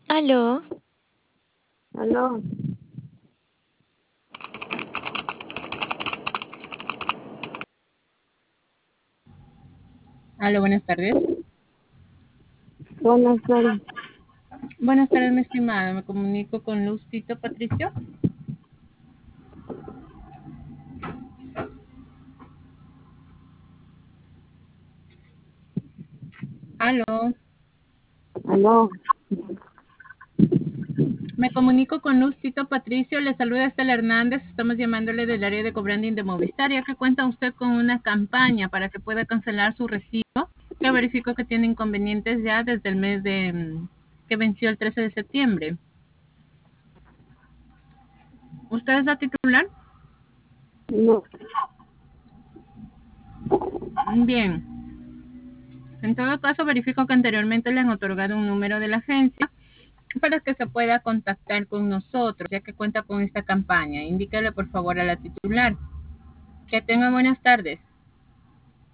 Aló, Aló, Aló, buenas tardes. buenas tardes. Buenas tardes, mi estimado. Me comunico con Lustito Patricio. Aló, Aló, me comunico con Lustito Patricio. Le saluda Estela Hernández. Estamos llamándole del área de cobranding de Movistar, ya que cuenta usted con una campaña para que pueda cancelar su recibo. Que verifico que tiene inconvenientes ya desde el mes de que venció el 13 de septiembre. ¿Usted es la titular? no, Bien. En todo caso, verifico que anteriormente le han otorgado un número de la agencia para que se pueda contactar con nosotros, ya que cuenta con esta campaña. Indíquele por favor a la titular. Que tenga buenas tardes.